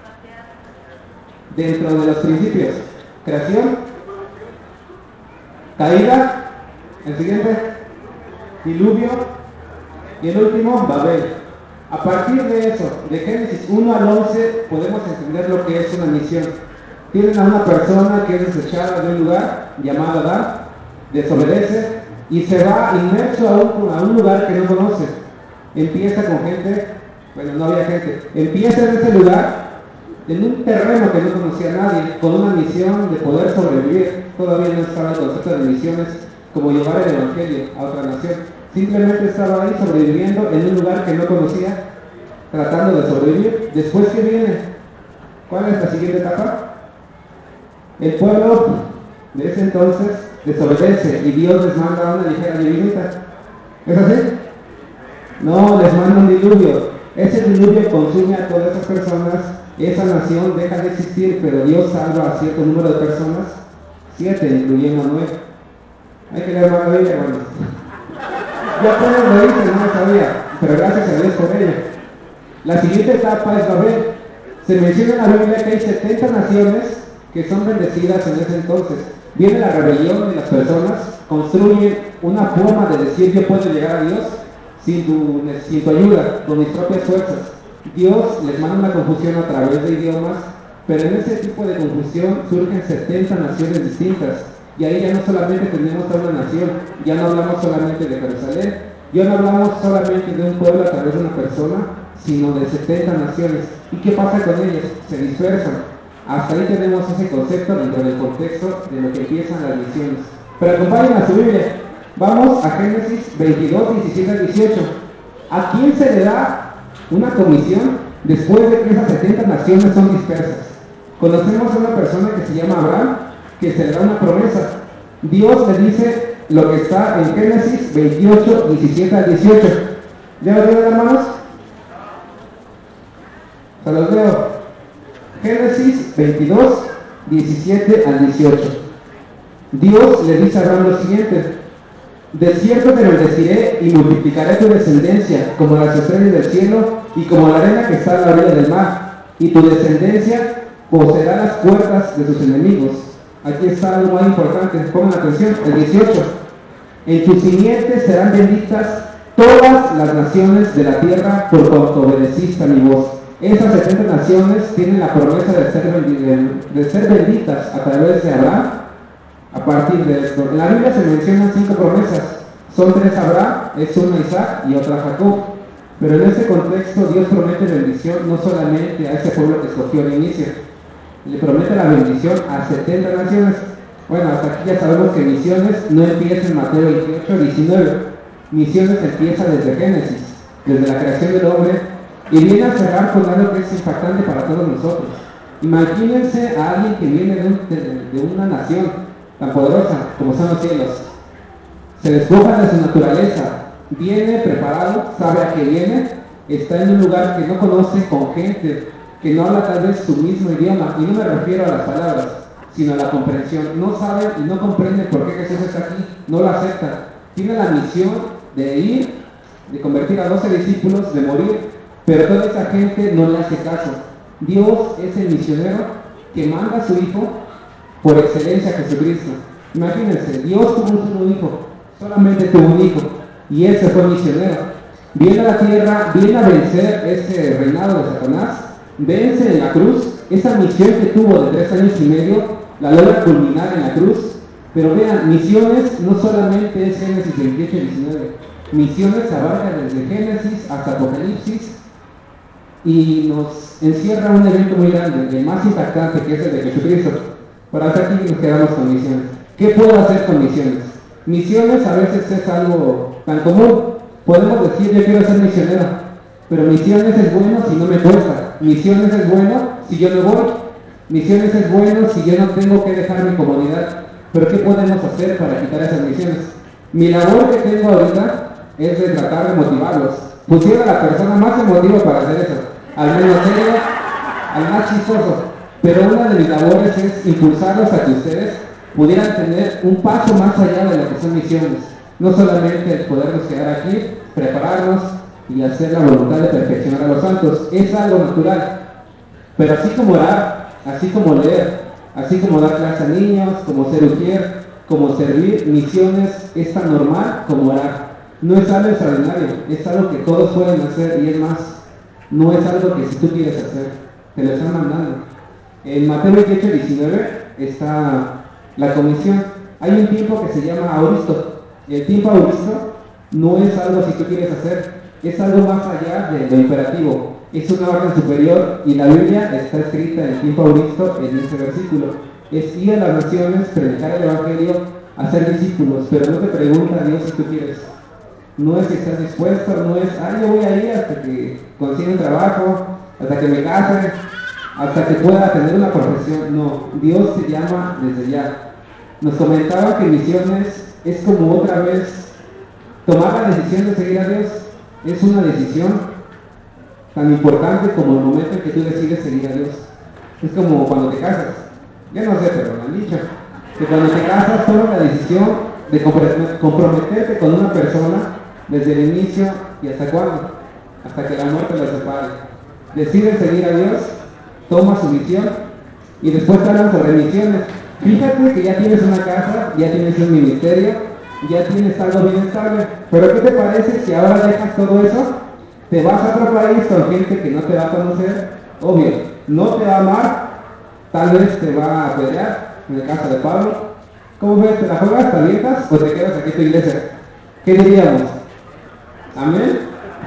Dentro de los principios: creación, caída, el siguiente, diluvio, y el último, Babel. A partir de eso, de Génesis 1 al 11, podemos entender lo que es una misión. Tienen a una persona que es desechada de un lugar llamado Adán, desobedece y se va inmerso a un lugar que no conoce. Empieza con gente, bueno, no había gente, empieza en ese lugar, en un terreno que no conocía a nadie, con una misión de poder sobrevivir. Todavía no estaba el concepto de misiones como llevar el Evangelio a otra nación. Simplemente estaba ahí sobreviviendo en un lugar que no conocía, tratando de sobrevivir. Después, ¿qué viene? ¿Cuál es la siguiente etapa? El pueblo de ese entonces desobedece y Dios les manda una ligera llovinita. ¿Es así? No, les manda un diluvio. Ese diluvio consume a todas esas personas, esa nación deja de existir, pero Dios salva a cierto número de personas, 7, incluyendo a 9. Hay que leer más la Biblia, hermanos. Ya pueden reírse, no lo sabía, pero gracias a Dios por ello. La siguiente etapa es Babel. Se menciona en la Biblia que hay 70 naciones que son bendecidas en ese entonces. Viene la rebelión de las personas, construyen una forma de decir: yo puedo llegar a Dios sin tu ayuda, con mis propias fuerzas. Dios les manda una confusión a través de idiomas, pero en ese tipo de confusión surgen 70 naciones distintas. Y ahí ya no solamente tenemos a una nación, ya no hablamos solamente de Jerusalén, ya no hablamos solamente de un pueblo a través de una persona, sino de 70 naciones. ¿Y qué pasa con ellos? Se dispersan. Hasta ahí tenemos ese concepto dentro del contexto de lo que empiezan las misiones. Pero acompañen a su Biblia. Vamos a Génesis 22, 17 al 18. ¿A quién se le da una comisión después de que esas 70 naciones son dispersas? Conocemos a una persona que se llama Abraham, que se le da una promesa. Dios le dice lo que está en Génesis 28, 17 al 18. ¿Ya lo tienen, hermanos? Se los leo. Génesis 22, 17 al 18. Dios le dice a Abraham lo siguiente: de cierto te bendeciré y multiplicaré tu descendencia como las estrellas del cielo y como la arena que está a la orilla del mar, y tu descendencia poseerá las puertas de sus enemigos. Aquí está algo muy importante, pongan atención, el 18. En tus simientes serán benditas todas las naciones de la tierra por cuanto obedeciste a mi voz. Esas 70 naciones tienen la promesa de ser benditas a través de Abraham. A partir de esto, en la Biblia se mencionan 5 promesas. Son 3 a Abraham, es una a Isaac y otra a Jacob. Pero en este contexto Dios promete bendición no solamente a ese pueblo que escogió al inicio, le promete la bendición a 70 naciones. Bueno, hasta aquí ya sabemos que misiones no empieza en Mateo 28, 19. Misiones empieza desde Génesis, desde la creación del hombre, y viene a cerrar con algo que es impactante para todos nosotros. Imagínense a alguien que viene de una nación tan poderosa como son los cielos. Se despoja de su naturaleza, viene preparado, sabe a qué viene, está en un lugar que no conoce, con gente que no habla tal vez su mismo idioma, y no me refiero a las palabras, sino a la comprensión. No saben y no comprenden por qué Jesús está aquí, no lo aceptan. Tiene la misión de ir, de convertir a 12 discípulos, de morir, pero toda esa gente no le hace caso. Dios es el misionero que manda a su Hijo por excelencia a Jesucristo. Imagínense, Dios tuvo un solo hijo, solamente tuvo un hijo, y ese fue misionero. Viene a la tierra, viene a vencer ese reinado de Satanás, vence en la cruz, esa misión que tuvo de 3 años y medio, la logra culminar en la cruz. Pero vean, misiones no solamente es Génesis 28 y 19, misiones abarca desde Génesis hasta Apocalipsis, y nos encierra un evento muy grande, el más impactante, que es el de Jesucristo. Para hasta aquí nos quedamos con misiones. ¿Qué puedo hacer con misiones? Misiones a veces es algo tan común. Podemos decir, yo quiero ser misionero, pero misiones es bueno si no me cuesta. Misiones es bueno si yo no voy. Misiones es bueno si yo no tengo que dejar mi comodidad. Pero ¿qué podemos hacer para quitar esas misiones? Mi labor que tengo ahorita es de tratar de motivarlos. Pusiera a la persona más emotiva para hacer eso, al menos serio, al más chistoso. Pero una de mis labores es impulsarlos a que ustedes pudieran tener un paso más allá de lo que son misiones. No solamente el podernos quedar aquí, prepararnos y hacer la voluntad de perfeccionar a los santos. Es algo natural. Pero así como orar, así como leer, así como dar clase a niños, como ser ujier, como servir, misiones es tan normal como orar. No es algo extraordinario, es algo que todos pueden hacer, y es más, no es algo que si tú quieres hacer, te lo están mandando. En Mateo 28, 19 está la comisión. Hay un tiempo que se llama auristo. El tiempo auristo no es algo si tú quieres hacer, es algo más allá de lo imperativo. Es una orden superior, y la Biblia está escrita en el tiempo auristo en ese versículo. Es ir a las naciones, predicar el Evangelio, hacer discípulos, pero no te pregunta Dios si tú quieres. No es que estás dispuesto, no es, yo voy a ir hasta que consiga un trabajo, hasta que me case, hasta que pueda tener una profesión. No, Dios te llama desde ya. Nos comentaba que misiones es como otra vez tomar la decisión de seguir a Dios. Es una decisión tan importante como el momento en que tú decides seguir a Dios. Es como cuando te casas. Ya no sé, pero me han dicho que cuando te casas tomas la decisión de comprometerte con una persona desde el inicio y hasta cuándo, hasta que la muerte los separe. Decides seguir a Dios, tomas su misión, y después te hablan sobre misiones. Fíjate que ya tienes una casa, ya tienes un ministerio, ya tienes algo bien estable, pero ¿qué te parece si ahora dejas todo eso? Te vas a otro país con gente que no te va a conocer, obvio, no te va a amar, tal vez te va a pelear, en el caso de Pablo. ¿Cómo ves? ¿Te la juegas, te avientas o te quedas aquí en tu iglesia? ¿Qué diríamos? ¿Amén?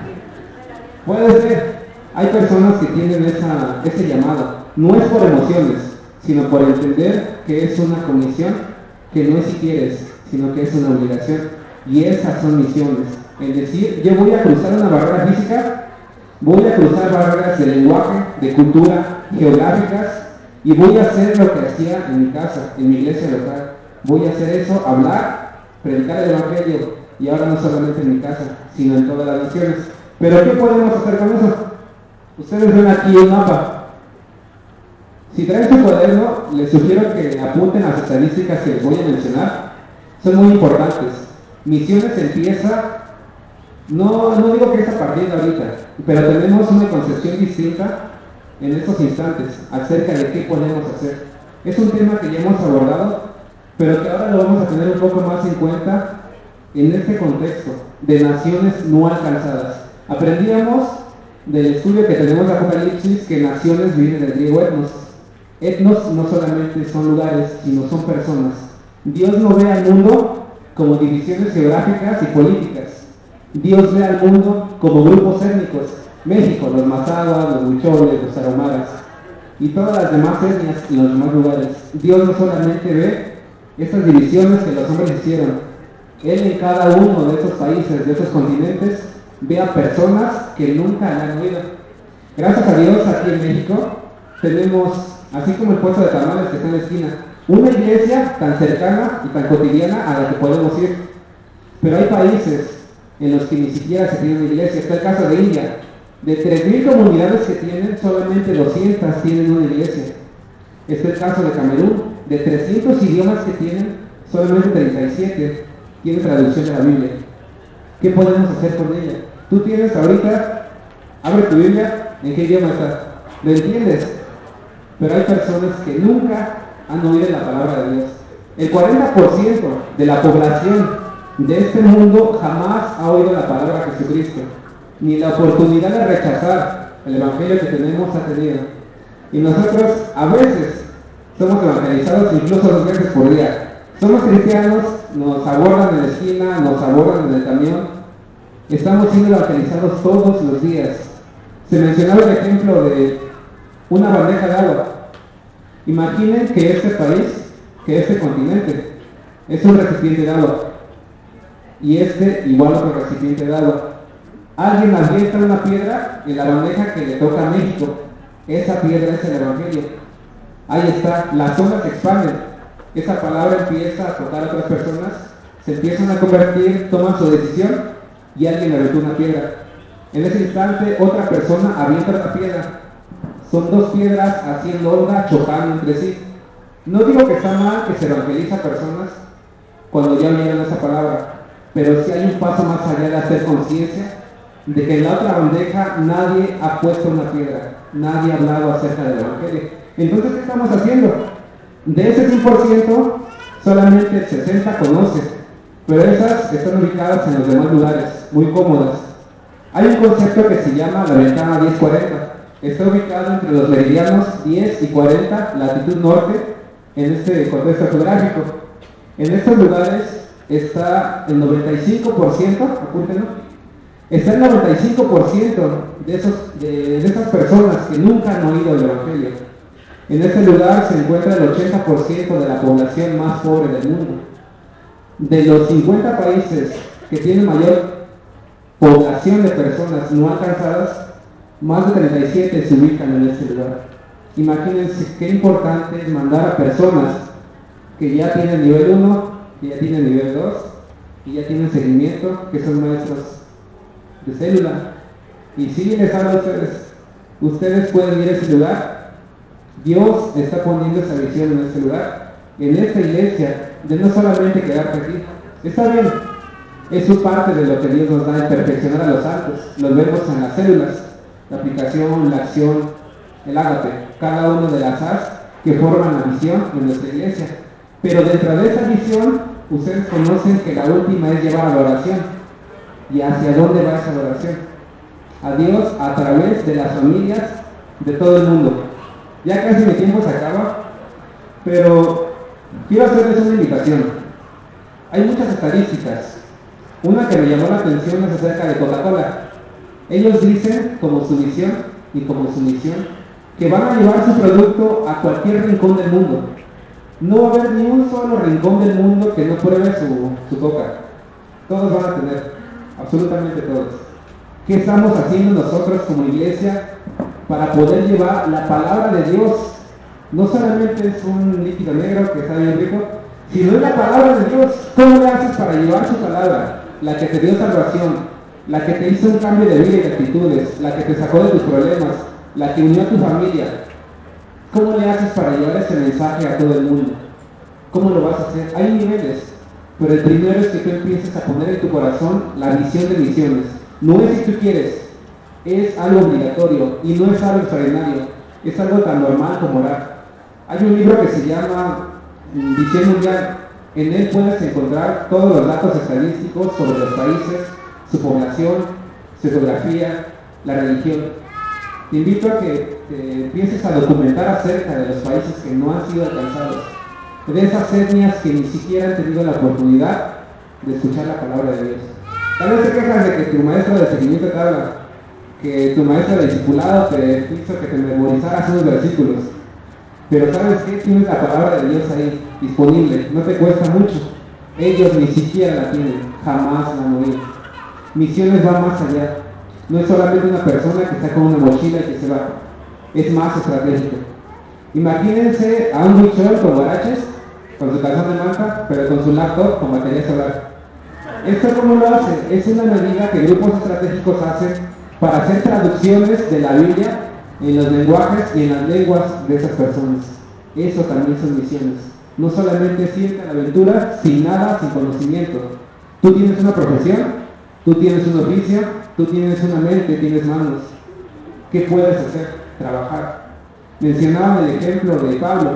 Puede ser. Hay personas que tienen ese llamado. No es por emociones, sino por entender que es una comisión, que no es si quieres, sino que es una obligación. Y esas son misiones. Es decir, yo voy a cruzar una barrera física, voy a cruzar barreras de lenguaje, de cultura, geográficas, y voy a hacer lo que hacía en mi casa, en mi iglesia local. Voy a hacer eso, hablar, predicar el Evangelio, y ahora no solamente en mi casa, sino en todas las naciones. Pero ¿qué podemos hacer con eso? Ustedes ven aquí un mapa. Si traen su cuaderno, les sugiero que apunten las estadísticas que les voy a mencionar. Son muy importantes. Misiones empieza, no digo que es a partir de ahorita, pero tenemos una concepción distinta en estos instantes acerca de qué podemos hacer. Es un tema que ya hemos abordado, pero que ahora lo vamos a tener un poco más en cuenta en este contexto de naciones no alcanzadas. Aprendíamos del estudio que tenemos de Apocalipsis que naciones vienen del griego etnos. Etnos no solamente son lugares, sino son personas. Dios no ve al mundo como divisiones geográficas y políticas. Dios ve al mundo como grupos étnicos. México, los mazahuas, los huicholes, los tarahumaras y todas las demás etnias y los demás lugares. Dios no solamente ve estas divisiones que los hombres hicieron. Él en cada uno de esos países, de esos continentes, ve a personas que nunca le han oído. Gracias a Dios, aquí en México tenemos, así como el puesto de tamales que está en la esquina, una iglesia tan cercana y tan cotidiana a la que podemos ir. Pero hay países en los que ni siquiera se tiene una iglesia. Está el caso de India. De 3.000 comunidades que tienen, solamente 200 tienen una iglesia. Está el caso de Camerún, De 300 idiomas que tienen, solamente 37 tienen traducción de la Biblia. ¿Qué podemos hacer con ella? Tú tienes ahorita, abre tu Biblia, ¿en qué idioma está? ¿Lo entiendes? Pero hay personas que nunca han oído la palabra de Dios. El 40% de la población de este mundo jamás ha oído la palabra de Jesucristo, ni la oportunidad de rechazar el evangelio que tenemos ha tenido. Y nosotros a veces somos evangelizados incluso 2 veces por día. Somos cristianos, nos abordan en la esquina, nos abordan en el camión. Estamos siendo evangelizados todos los días. Se mencionaba el ejemplo de una bandeja de agua. Imaginen que este país, que este continente, es un recipiente de agua. Y este igual otro recipiente de agua. Alguien avienta una piedra en la bandeja que le toca a México. Esa piedra es el evangelio. Ahí está, las olas se expanden. Esa palabra empieza a tocar a otras personas, se empiezan a convertir, toman su decisión y alguien le aventó una piedra. En ese instante, otra persona avienta otra piedra. Son 2 piedras haciendo onda, chocando entre sí. No digo que está mal que se evangeliza a personas cuando ya oyeron esa palabra, pero sí hay un paso más allá de hacer conciencia de que en la otra bandeja nadie ha puesto una piedra, nadie ha hablado acerca del evangelio. Entonces, ¿qué estamos haciendo? De ese 100%, solamente el 60% conoce, pero esas están ubicadas en los demás lugares, muy cómodas. Hay un concepto que se llama la ventana 10-40. Está ubicado entre los meridianos 10 y 40, latitud norte, en este contexto geográfico. En estos lugares está el 95%, apúntenlo, está el 95% de esas personas que nunca han oído el evangelio. En este lugar se encuentra el 80% de la población más pobre del mundo. De los 50 países que tienen mayor población de personas no alcanzadas, más de 37 se ubican en este lugar. Imagínense qué importante es mandar a personas que ya tienen nivel 1, que ya tienen nivel 2, que ya tienen seguimiento, que son maestros de célula. Y si les hablo a ustedes, ustedes pueden ir a ese lugar. Dios está poniendo esa visión en este lugar, en esta iglesia, de no solamente quedarte aquí. Está bien, es su parte de lo que Dios nos da en perfeccionar a los santos. Los vemos en las células, la aplicación, la acción, el ágape, cada una de las as que forman la visión de nuestra iglesia. Pero dentro de esa visión, ustedes conocen que la última es llevar a la oración. ¿Y hacia dónde va esa oración? A Dios a través de las familias de todo el mundo. Ya casi mi tiempo se acaba, pero quiero hacerles una invitación. Hay muchas estadísticas. Una que me llamó la atención es acerca de Coca-Cola. Ellos dicen, como su visión y como su misión, que van a llevar su producto a cualquier rincón del mundo. No va a haber ni un solo rincón del mundo que no pruebe su coca. Todos van a tener, absolutamente todos. ¿Qué estamos haciendo nosotros como iglesia para poder llevar la palabra de Dios? No solamente es un líquido negro que está bien rico, sino es la palabra de Dios. ¿Cómo le haces para llevar su palabra? La que te dio salvación, la que te hizo un cambio de vida y de actitudes, la que te sacó de tus problemas, la que unió a tu familia. ¿Cómo le haces para llevar ese mensaje a todo el mundo? ¿Cómo lo vas a hacer? Hay niveles, pero el primero es que tú empieces a poner en tu corazón la visión de misiones. No es si tú quieres, es algo obligatorio y no es algo extraordinario, es algo tan normal como orar. Hay un libro que se llama Visión Mundial. En él puedes encontrar todos los datos estadísticos sobre los países, su población, su geografía, la religión. Te invito a que te empieces a documentar acerca de los países que no han sido alcanzados, de esas etnias que ni siquiera han tenido la oportunidad de escuchar la palabra de Dios. Tal vez te quejas de que tu maestra de seguimiento te habla, que tu maestra de discipulado te hizo que te memorizaras unos versículos, pero ¿sabes qué? Tienes la palabra de Dios ahí, disponible, no te cuesta mucho. Ellos ni siquiera la tienen, jamás la han oído. Misiones van más allá. No es solamente una persona que está con una mochila y que se va. Es más estratégico. Imagínense a un bichón con guaraches, con su calzón de manta, pero con su laptop con batería solar. ¿Esto cómo lo hace? Es una medida que grupos estratégicos hacen para hacer traducciones de la Biblia en los lenguajes y en las lenguas de esas personas. Eso también son misiones. No solamente es irte a la aventura sin nada, sin conocimiento. Tú tienes una profesión, tú tienes un oficio, tú tienes una mente, tienes manos. ¿Qué puedes hacer? Trabajar. Mencionaban el ejemplo de Pablo.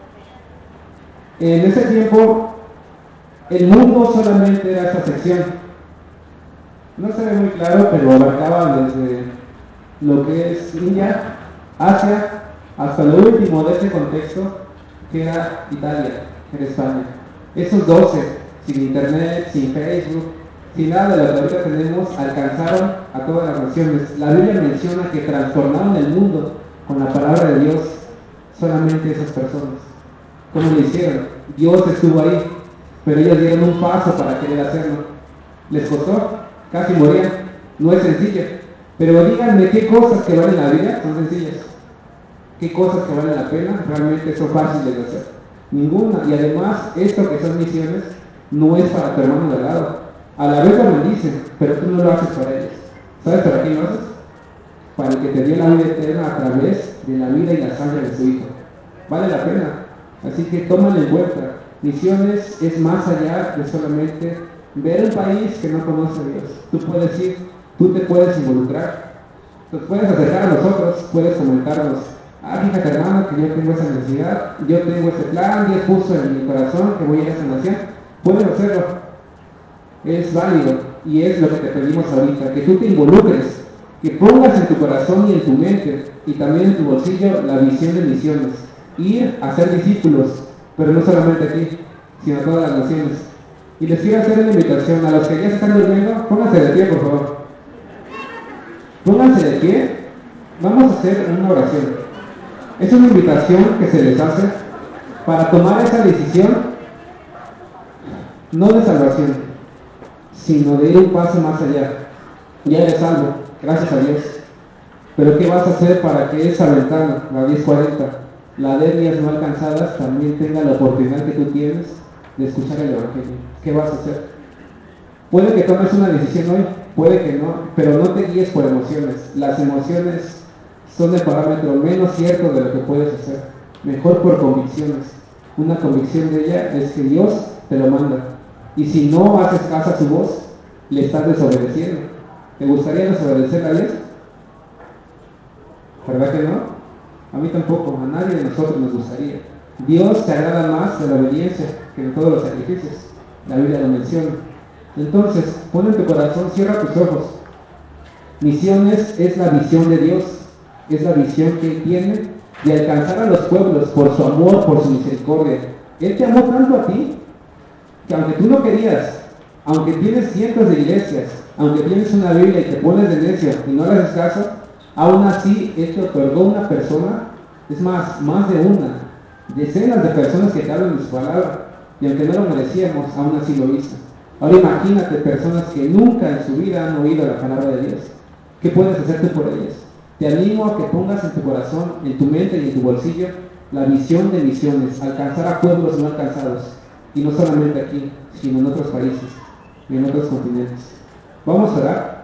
En ese tiempo, el mundo solamente era esta sección. No se ve muy claro, pero abarcaba desde lo que es India, Asia, hasta lo último de ese contexto, que era Italia, era España. Esos 12, sin internet, sin Facebook, sin nada de lo que ahorita tenemos, alcanzaron a todas las naciones. La Biblia menciona que trastornaron el mundo con la palabra de Dios, solamente esas personas. ¿Cómo lo hicieron? Dios estuvo ahí, pero ellos dieron un paso para querer hacerlo. Les costó, casi morían. No es sencillo. Pero díganme qué cosas que valen la vida son sencillas. ¿Qué cosas que valen la pena realmente son fáciles de hacer? Ninguna. Y además, esto que son misiones no es para tu hermano de al lado. A la vez lo bendicen, pero tú no lo haces para ellos. ¿Sabes para quién lo haces? Para el que te dio la vida eterna a través de la vida y la sangre de su Hijo. Vale la pena. Así que tómalo en cuenta. Misiones es más allá de solamente ver un país que no conoce a Dios. Tú puedes ir, tú te puedes involucrar. Nos puedes acercar a nosotros, puedes comentarnos, fíjate hermano que yo tengo esa necesidad, yo tengo ese plan, Dios puso en mi corazón que voy a ir a esa nación. Puedes hacerlo, es válido y es lo que te pedimos ahorita, que tú te involucres, que pongas en tu corazón y en tu mente y también en tu bolsillo la visión de misiones, ir a ser discípulos, pero no solamente aquí, sino a todas las naciones. Y les quiero hacer una invitación a los que ya se están durmiendo, pónganse de pie por favor. Pónganse de pie, vamos a hacer una oración. Es una invitación que se les hace para tomar esa decisión, no de salvación, sino de ir un paso más allá. Ya eres salvo, gracias a Dios. Pero ¿qué vas a hacer para que esa ventana, la 1040, la de vías no alcanzadas, también tenga la oportunidad que tú tienes de escuchar el Evangelio? ¿Qué vas a hacer? Puede que tomes una decisión hoy, puede que no, pero no te guíes por emociones. Las emociones son el parámetro menos cierto de lo que puedes hacer. Mejor por convicciones. Una convicción de ella es que Dios te lo manda. Y si no haces caso a su voz, le estás desobedeciendo. ¿Te gustaría desobedecer a Dios? ¿Verdad que no? A mí tampoco, a nadie de nosotros nos gustaría. Dios se agrada más de la obediencia que de todos los sacrificios. La Biblia lo menciona. Entonces, pon en tu corazón, cierra tus ojos. Misiones es la visión de Dios, es la visión que Él tiene de alcanzar a los pueblos por su amor, por su misericordia. Él te amó tanto a ti que aunque tú no querías, aunque tienes cientos de iglesias, aunque tienes una Biblia y te pones de necio y no le haces caso, aún así Él te otorgó una persona, es más de una, decenas de personas que te hablan de su palabra, y aunque no lo merecíamos, aún así lo hizo. Ahora imagínate personas que nunca en su vida han oído la palabra de Dios. ¿Qué puedes hacer tú por ellas? Te animo a que pongas en tu corazón, en tu mente y en tu bolsillo la visión de misiones, alcanzar a pueblos no alcanzados. Y no solamente aquí, sino en otros países y en otros continentes. Vamos a orar.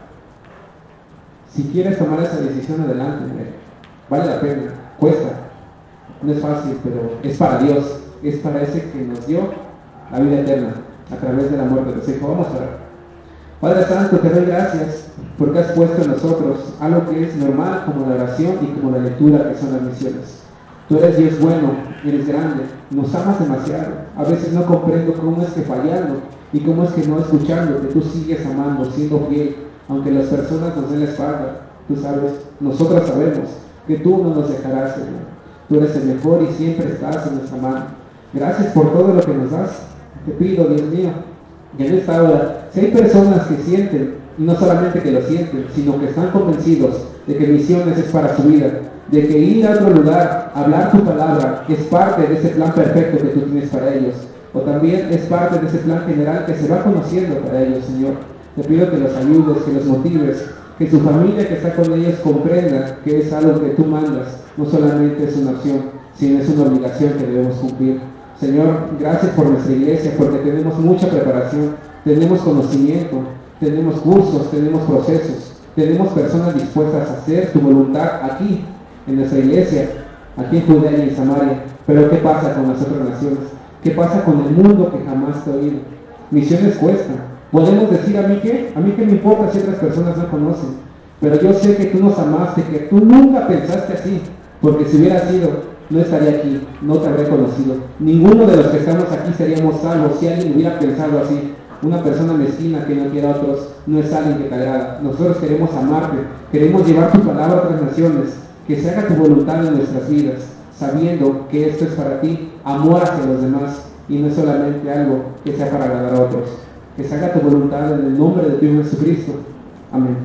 Si quieres tomar esa decisión, adelante, vale la pena, cuesta, no es fácil, pero es para Dios, es para ese que nos dio la vida eterna a través de la muerte de su Hijo. Vamos a orar. Padre Santo, te doy gracias porque has puesto en nosotros algo que es normal como la oración y como la lectura, que son las misiones. Tú eres Dios bueno, eres grande, nos amas demasiado. A veces no comprendo cómo es que fallando y cómo es que no escuchándote, tú sigues amando, siendo fiel, aunque las personas nos den la espalda. Tú sabes, nosotros sabemos que tú no nos dejarás, Señor. Tú eres el mejor y siempre estás en nuestra mano. Gracias por todo lo que nos das. Te pido, Dios mío, y en esta hora, si hay personas que sienten, y no solamente que lo sienten, sino que están convencidos de que misiones es para su vida, de que ir a otro lugar, hablar tu palabra, es parte de ese plan perfecto que tú tienes para ellos, o también es parte de ese plan general que se va conociendo para ellos, Señor. Te pido que los ayudes, que los motives, que su familia que está con ellos comprenda que es algo que tú mandas, no solamente es una opción, sino es una obligación que debemos cumplir. Señor, gracias por nuestra iglesia, porque tenemos mucha preparación, tenemos conocimiento, tenemos cursos, tenemos procesos, tenemos personas dispuestas a hacer tu voluntad aquí, en nuestra iglesia, aquí en Judea y en Samaria. Pero ¿qué pasa con las otras naciones? ¿Qué pasa con el mundo que jamás te ha oído? Misiones cuesta. Podemos decir, ¿a mí qué me importa si otras personas no conocen? Pero yo sé que tú nos amaste, que tú nunca pensaste así, porque si hubiera sido, no estaría aquí, no te habría conocido. Ninguno de los que estamos aquí seríamos salvos si alguien hubiera pensado así. Una persona mezquina que no quiere a otros no es alguien que te agrada. Nosotros queremos amarte, queremos llevar tu palabra a otras naciones, que se haga tu voluntad en nuestras vidas, sabiendo que esto es para ti, amor hacia los demás, y no es solamente algo que sea para agradar a otros. Que se haga tu voluntad en el nombre de tu Hijo Jesucristo. Amén.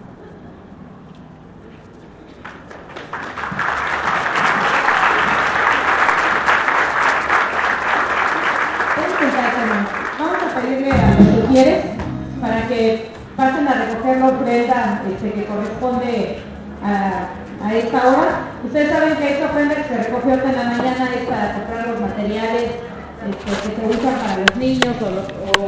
Vamos a pedirle a los sugieres para que pasen a recoger la ofrenda que corresponde a esta hora. Ustedes saben que esta ofrenda que se recoge ahorita en la mañana es para comprar los materiales que se usan para los niños o